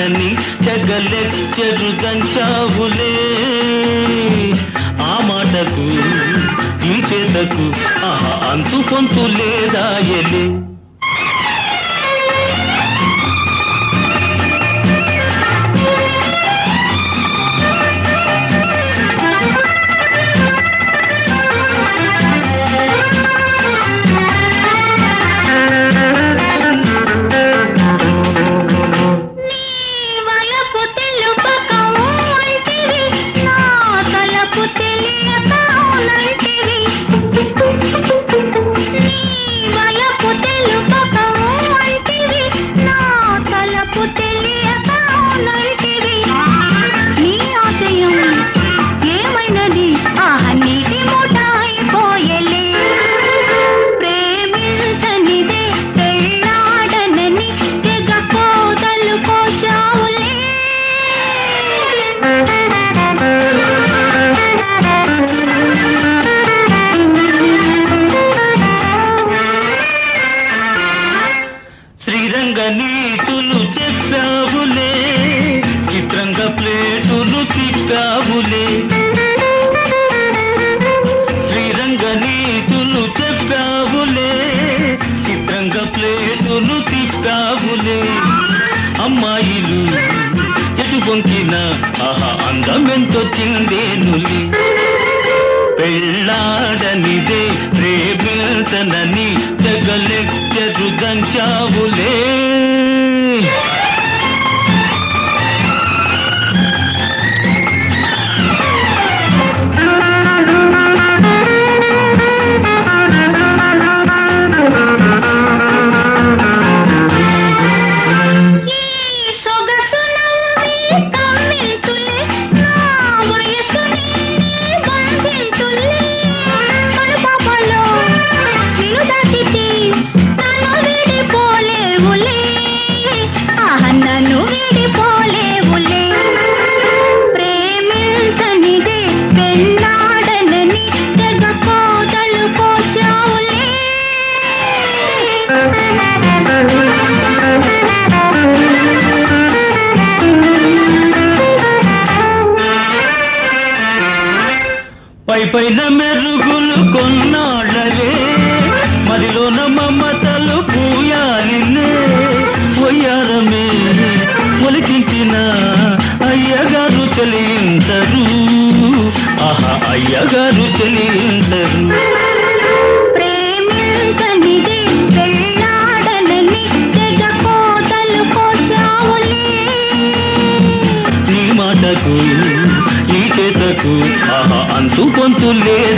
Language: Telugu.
పెళ్ళాడనని తెగలెచ్చరు దంచావులే. ఆ మాటకు ఈ చేతకు ఆహా అంతు కొంతు లేదా ఎలే. శ్రీరంగ నీతులు చెప్పావులే, చిత్రంగ ప్లేటులు తిప్పావులే. శ్రీరంగ నీతులు చెప్పావులే, చిత్రంగ ప్లేటులు తిప్పావులే. అమ్మాయిలు ఎటు పొంకిన ఆహా అందమెంతో చిందేనులే. పెళ్ళాడనిదే ప్రేమించనని తెగలెచ్చరు దంచావులే. పై పైన మెరుగులు కొన్నాళ్ళవే, మదిలోన మమతలు పూయాలినే. వయ్యారమే ఒలికించిన అయ్యగారు చెలించరు, ఆహా అయ్యగారు చెలించరు. ప్రేమించనిదే పెళ్ళాడనని తెగ కోతలు కోసావులే. నీ మాటకు ఈ చేతకు ఆహా అంతు కొంతు లేదు.